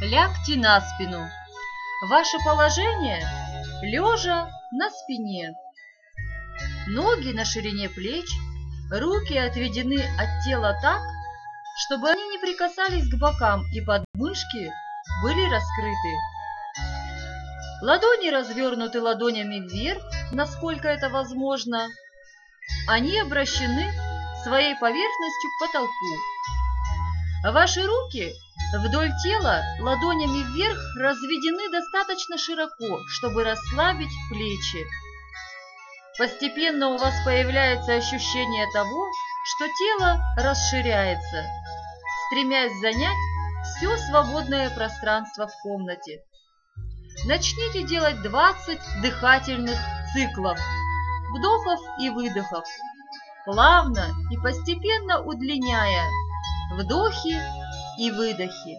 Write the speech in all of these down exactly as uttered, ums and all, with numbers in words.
Лягте на спину. Ваше положение – лежа на спине. Ноги на ширине плеч, руки отведены от тела так, чтобы они не прикасались к бокам и подмышки были раскрыты. Ладони развернуты ладонями вверх, насколько это возможно. Они обращены своей поверхностью к потолку. Ваши руки вдоль тела ладонями вверх разведены достаточно широко, чтобы расслабить плечи. Постепенно у вас появляется ощущение того, что тело расширяется, стремясь занять все свободное пространство в комнате. Начните делать двадцать дыхательных циклов, вдохов и выдохов, плавно и постепенно удлиняя вдохи и выдохи.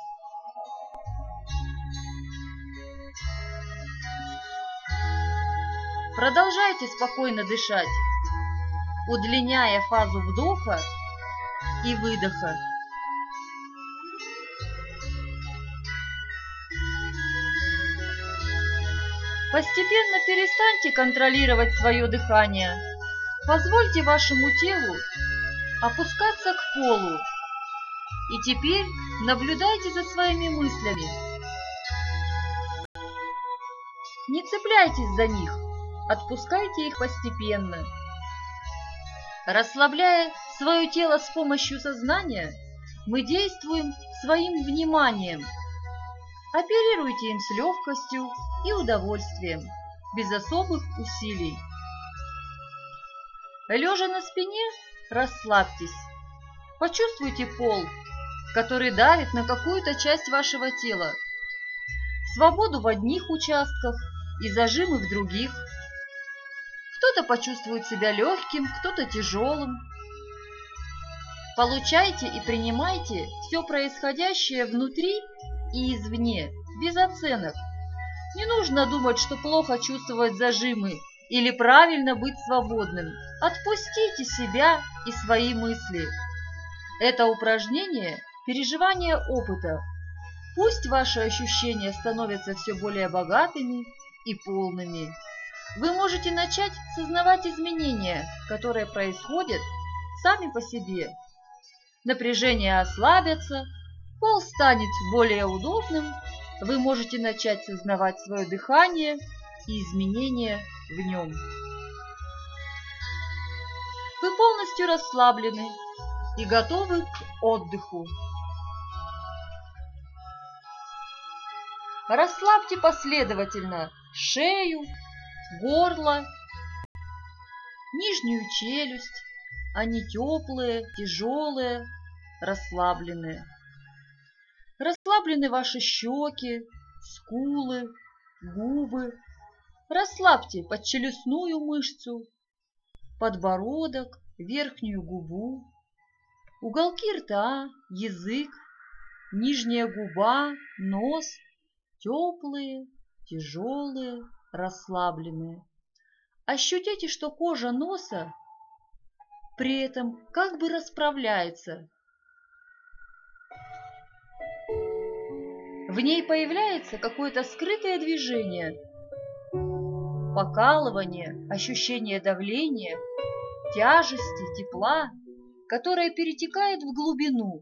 Продолжайте спокойно дышать, удлиняя фазу вдоха и выдоха. Постепенно перестаньте контролировать свое дыхание. Позвольте вашему телу опускаться к полу. И теперь наблюдайте за своими мыслями. Не цепляйтесь за них, отпускайте их постепенно. Расслабляя свое тело с помощью сознания, мы действуем своим вниманием. Оперируйте им с легкостью и удовольствием, без особых усилий. Лежа на спине, расслабьтесь. Почувствуйте пол, который давит на какую-то часть вашего тела. Свободу в одних участках и зажимы в других. Кто-то почувствует себя легким, кто-то тяжелым. Получайте и принимайте все происходящее внутри и извне, без оценок. Не нужно думать, что плохо чувствовать зажимы или правильно быть свободным. Отпустите себя и свои мысли. Это упражнение – переживание опыта. Пусть ваши ощущения становятся все более богатыми и полными. Вы можете начать сознавать изменения, которые происходят сами по себе. Напряжение ослабится, пол станет более удобным, вы можете начать сознавать свое дыхание и изменения в нем. Вы полностью расслаблены и готовы к отдыху. Расслабьте последовательно шею, горло, нижнюю челюсть. Они теплые, тяжелые, расслабленные. Расслаблены ваши щеки, скулы, губы. Расслабьте подчелюстную мышцу, подбородок, верхнюю губу, уголки рта, язык, нижняя губа, нос. Теплые, тяжелые, расслабленные. Ощутите, что кожа носа при этом как бы расправляется. В ней появляется какое-то скрытое движение, покалывание, ощущение давления, тяжести, тепла, которое перетекает в глубину.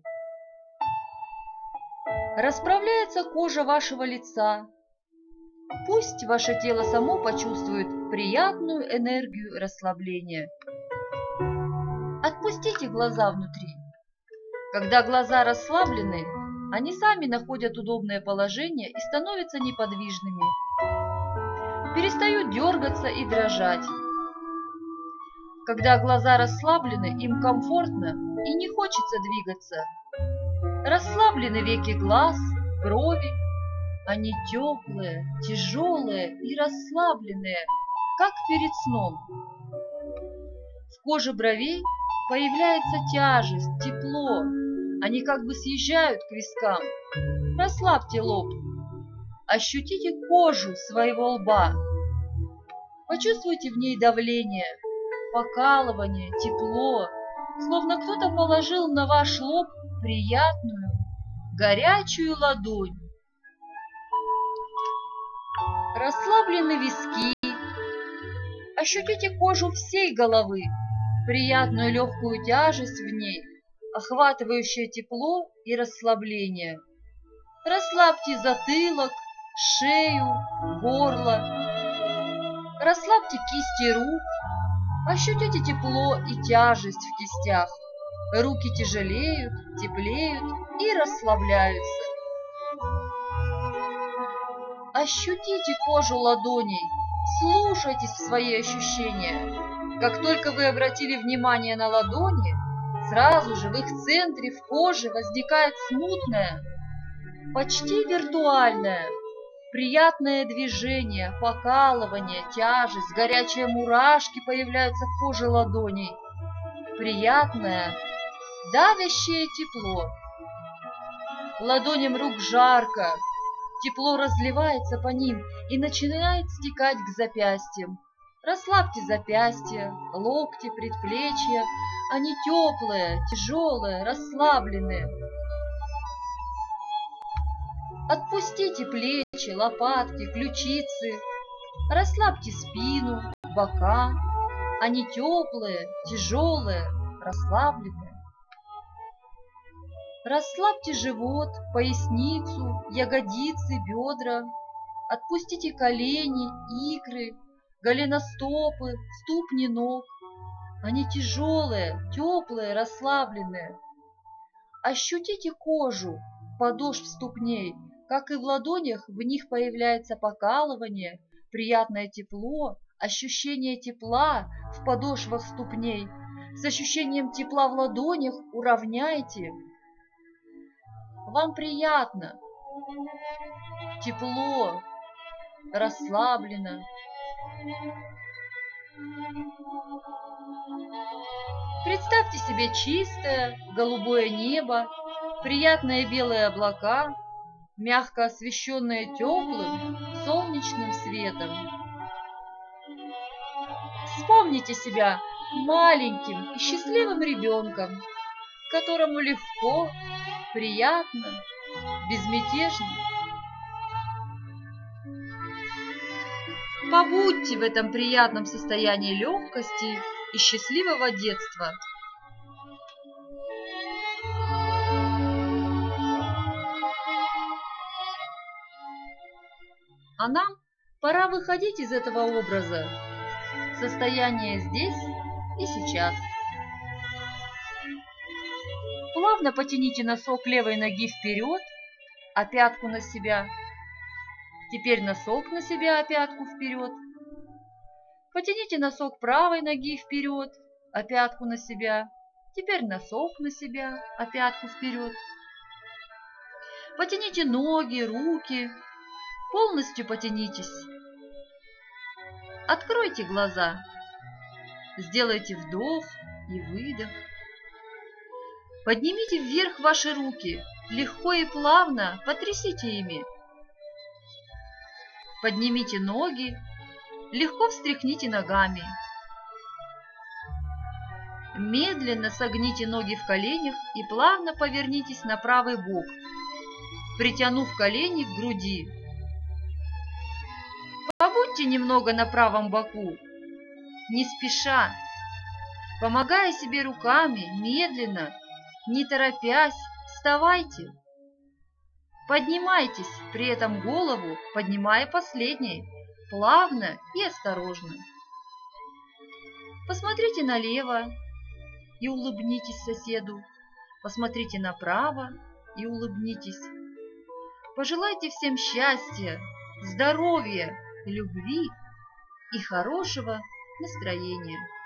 Расправляется кожа вашего лица. Пусть ваше тело само почувствует приятную энергию расслабления. Отпустите глаза внутри. Когда глаза расслаблены, они сами находят удобное положение и становятся неподвижными. Перестают дергаться и дрожать. Когда глаза расслаблены, им комфортно и не хочется двигаться. Расслаблены веки глаз, брови. Они теплые, тяжелые и расслабленные, как перед сном. В коже бровей появляется тяжесть, тепло. Они как бы съезжают к вискам. Расслабьте лоб. Ощутите кожу своего лба. Почувствуйте в ней давление, покалывание, тепло, словно кто-то положил на ваш лоб приятную, горячую ладонь Расслаблены виски. Ощутите кожу всей головы, приятную легкую тяжесть в ней, охватывающее тепло и расслабление. Расслабьте затылок, шею, горло. Расслабьте кисти рук. Ощутите тепло и тяжесть в кистях. Руки тяжелеют, теплеют и расслабляются. Ощутите кожу ладоней. Слушайтесь в свои ощущения. Как только вы обратили внимание на ладони, сразу же в их центре, в коже, возникает смутное, почти виртуальное, приятное движение, покалывание, тяжесть, горячие мурашки появляются в коже ладоней. Приятное, давящее тепло. Ладоням рук жарко, тепло разливается по ним и начинает стекать к запястьям. Расслабьте запястья, локти, предплечья. Они теплые, тяжелые, расслабленные. Отпустите плечи, лопатки, ключицы. Расслабьте спину, бока. Они теплые, тяжелые, расслабленные. Расслабьте живот, поясницу, ягодицы, бедра. Отпустите колени, икры, голеностопы, ступни ног. Они тяжелые, теплые, расслабленные. Ощутите кожу, подошв ступней. Как и в ладонях, в них появляется покалывание, приятное тепло, ощущение тепла в подошвах ступней. С ощущением тепла в ладонях уравняйте. Вам приятно, тепло, расслаблено. Представьте себе чистое голубое небо, приятные белые облака, мягко освещенные теплым солнечным светом. Вспомните себя маленьким и счастливым ребенком, которому легко, приятно, безмятежно. Побудьте в этом приятном состоянии легкости и счастливого детства. А нам пора выходить из этого образа, состояния здесь и сейчас. Плавно потяните носок левой ноги вперед, а пятку на себя. Теперь носок на себя, а пятку вперед. Потяните носок правой ноги вперед, а пятку на себя. Теперь носок на себя, а пятку вперед. Потяните ноги, руки. Полностью потянитесь. Откройте глаза. Сделайте вдох и выдох. Поднимите вверх ваши руки. Легко и плавно потрясите ими. Поднимите ноги. Легко встряхните ногами. Медленно согните ноги в коленях и плавно повернитесь на правый бок, притянув колени к груди. Побудьте немного на правом боку, не спеша, помогая себе руками, медленно, не торопясь, вставайте. Поднимайтесь, при этом голову поднимая последней, плавно и осторожно. Посмотрите налево и улыбнитесь соседу. Посмотрите направо и улыбнитесь. Пожелайте всем счастья, здоровья, любви и хорошего настроения.